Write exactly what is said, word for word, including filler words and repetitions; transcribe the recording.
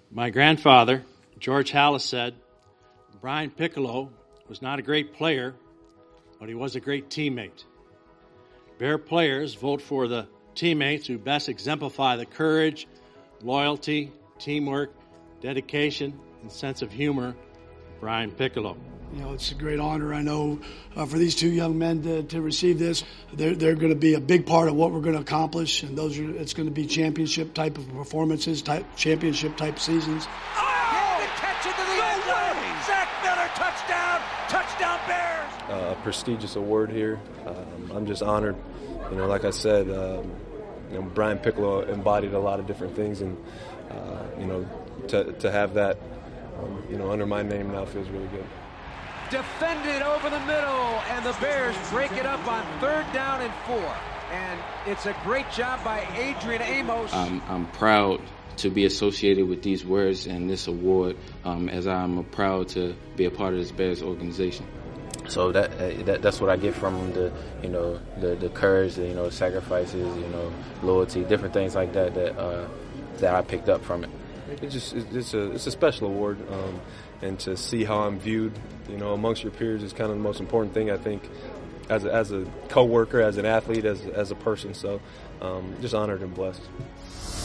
My grandfather, George Halas, said Brian Piccolo was not a great player, but he was a great teammate. Bear players vote for the teammates who best exemplify the courage, loyalty, teamwork, dedication, and sense of humor of Brian Piccolo. You know, it's a great honor, I know, uh, for these two young men to, to receive this. They're, they're going to be a big part of what we're going to accomplish, and those are, it's going to be championship type of performances, type championship type seasons. Oh, the catch into the end zone. Zach Miller, touchdown, touchdown Bears. Uh, a prestigious award here. Um, I'm just honored. You know, like I said, um, you know, Brian Piccolo embodied a lot of different things, and uh, you know, to to have that, um, you know, under my name now feels really good. Defended over the middle, and the Bears break it up on third down and four. And it's a great job by Adrian Amos. I'm, I'm proud to be associated with these words and this award, um, as I'm proud to be a part of this Bears organization. So that, uh, that that's what I get from the, you know, the the courage, the, you know, sacrifices, you know, loyalty, different things like that that uh, that I picked up from it. It's just it's a it's a special award, um, and to see how I'm viewed, you know, amongst your peers is kind of the most important thing, I think, as a, as a coworker, as an athlete, as as a person. So, um, just honored and blessed.